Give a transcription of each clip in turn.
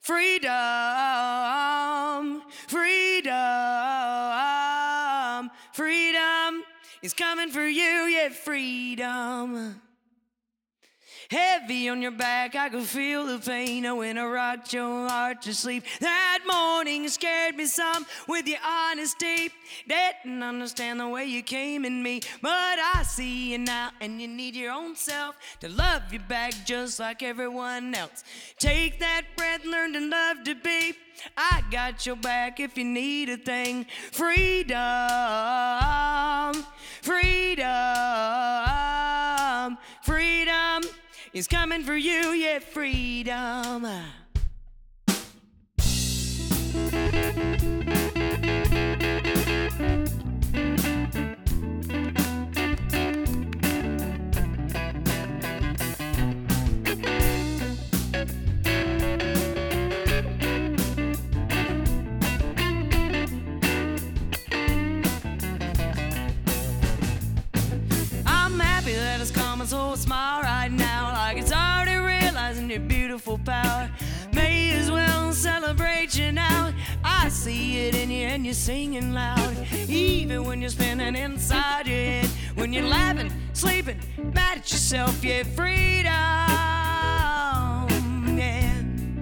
Freedom, freedom, freedom is coming for you, yeah, freedom. Heavy on your back, I could feel the pain when I rocked your heart to sleep. That morning you scared me some with your honesty. Didn't understand the way you came in me, but I see you now, and you need your own self to love you back just like everyone else. Take that breath, learn to love to be. I got your back if you need a thing. Freedom, freedom, freedom is coming for you, yeah, freedom. I'm happy that it's coming, so smile right now, like it's already realizing your beautiful power. May as well celebrate you now. I see it in you and you're singing loud, even when you're spinning inside your head, when you're laughing, sleeping, mad at yourself, yeah, freedom, yeah.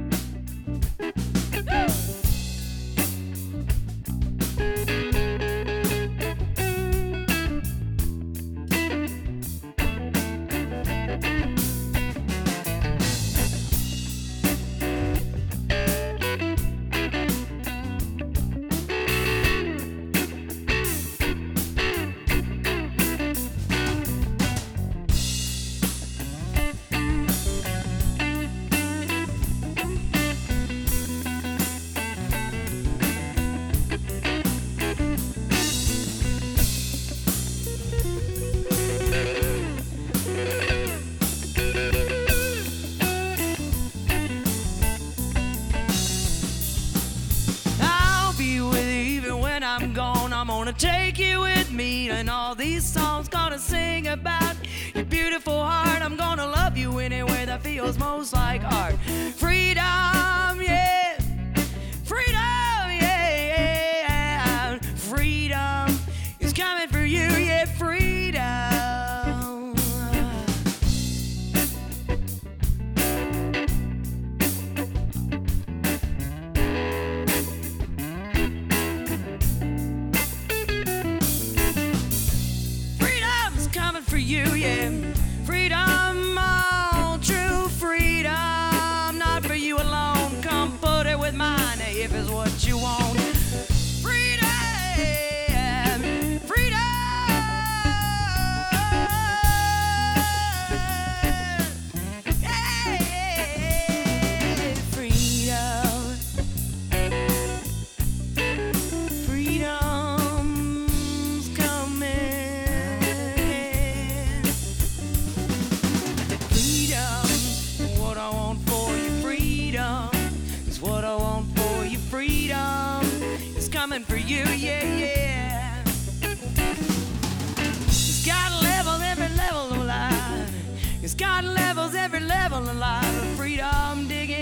I'm gone, I'm gonna take you with me, and all these songs gonna sing about your beautiful heart. I'm gonna love you anywhere that feels most like art. Freedom, yeah, freedom, yeah, freedom is coming for you, yeah, freedom. For you, yeah, freedom, all true freedom, not for you alone. Come put it with mine if it's what you want. Freedom, freedom, yeah, freedom, freedom's coming. What I want for you, freedom is coming for you, yeah, yeah. It's got levels, every level of life. It's got levels, every level of life. Freedom digging.